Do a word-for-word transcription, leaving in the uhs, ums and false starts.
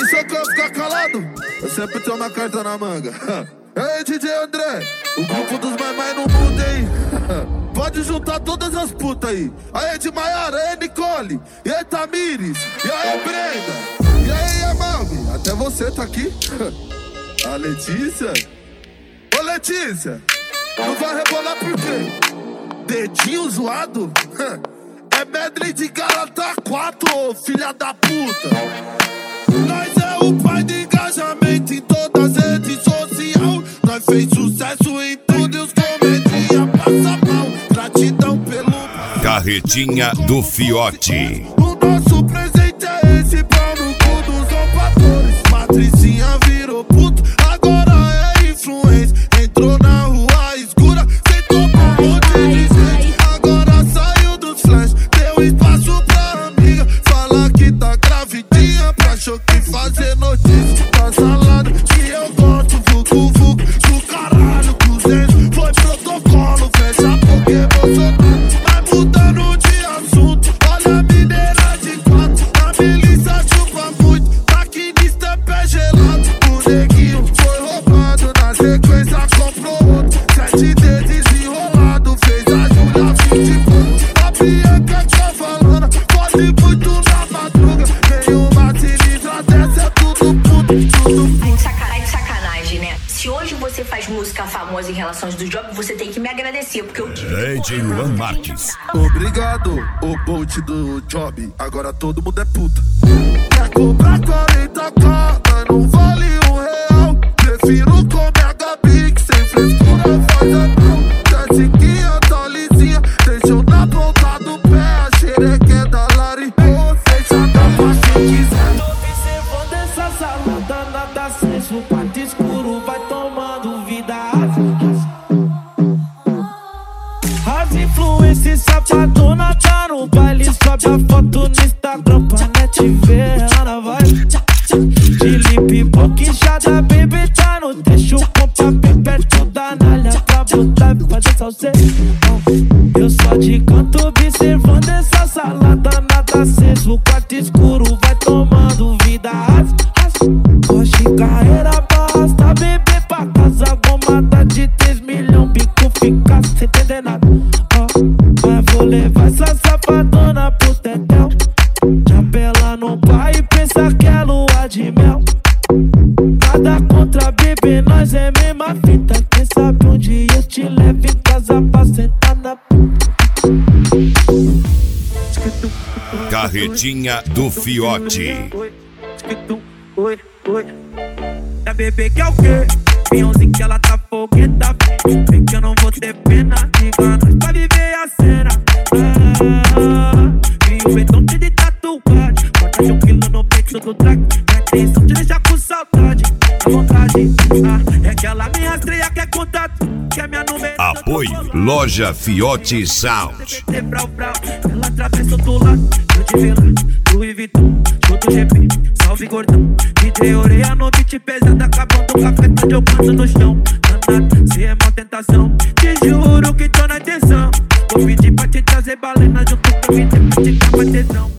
pensou que eu ia ficar calado? Eu sempre tenho uma carta na manga. Ei, D J André, o grupo dos mais mais no mundo, hein? Pode juntar todas as putas aí. Aí de Maiara, aí Nicole, e aí Tamires, e aí Brenda, e aí Amalme. Até você tá aqui. A Letícia. Ô Letícia, não vai rebolar por quê? Dedinho zoado? É medley de Galata quatro, ô filha da puta. Nós é o pai de engajamento em todas as redes sociais. Nós fez sucesso em tudo e os comedinha passa mal. Gratidão pelo... Carretinha do Fiote. O nosso presente é esse, pau no cu dos opadores. Matricinha virou puto, agora é influência. Entrou na rua escura, sentou com um monte de gente. Agora saiu dos flash, deu espaço pra amiga. Fala que tá gravidinha, pra achou que fazer notícia. Tá salada, que eu gosto, vucu vucu. Do caralho, cruzeiro, foi protocolo. Fecha porque Bolsonaro vai mudando de assunto. Olha a mineira de quatro, a milícia chupa muito. Maquinista é pé gelado, o neguinho foi roubado. Na sequência comprou outro, sete dedos enrolado. Fez a Júlia vinte pontos. A Bianca tá falando, pode muito na madruga. Nenhuma sinistra dessa, é tudo puto, tudo puto. Ai, sacanagem, sacanagem, né? Se hoje você faz música famosa em relações do job, você tem que me agradecer, porque eu tive... D J Luan Marques. Obrigado, o Bolt do job. Agora todo mundo é puta. Quer comprar quarenta k, mas não vale um real. Prefiro comer a Gabi, que sem frescura faz anão. Jessiquinha tá lisinha, deixou na ponta do pé a xerequinha da Lari. Você já dá pra quem quiser. Tô observando essa salada, nada senso. O quarto escuro vai tomando vida. As influências safadona tá no baile. Sobe a foto no Instagram pra net ver. Ana vai de lip boquinchada, baby tá no deixo. Compra bem perto da nalha pra botar e fazer salseiro. Eu só de canto observando essa salada, nada aceso. O quarto escuro vai tomando vida. Hoje carreira basta, bebê pra casa. Gomada de três milhões, bico fica sem entender nada. Oh, mas vou levar essa safadona pro tetel. Chapela no pai e pensa que é lua de mel. Nada contra bebê, nós é mesma fita. Quem sabe um dia eu te levo em casa pra sentar na puta. Carretinha do Fiote. Oi, oi. Da bebê que é o quê? Pinhãozinho que ela tá fogueta. Vem que eu não vou ter pena. Diga nós pra viver a cena. Ah, e o betão cheio de tatuagem. Bota de um quilo no peito do track. A intenção de deixar com saudade. A vontade, ah, é que ela me rastreia, quer contato. Que é minha número. Apoio Loja Fiote Sound. Ela atravessa do lado, eu te vi lá, Louis Vuitton, show do G P, salve gordão. D J Oreia no beat pesado, acabando o café, tá jogando no chão. Danado, se é mal tentação, te juro que tô na intenção. Vou pedir pra te trazer balena junto com o vídeo pra te dar mais tesão.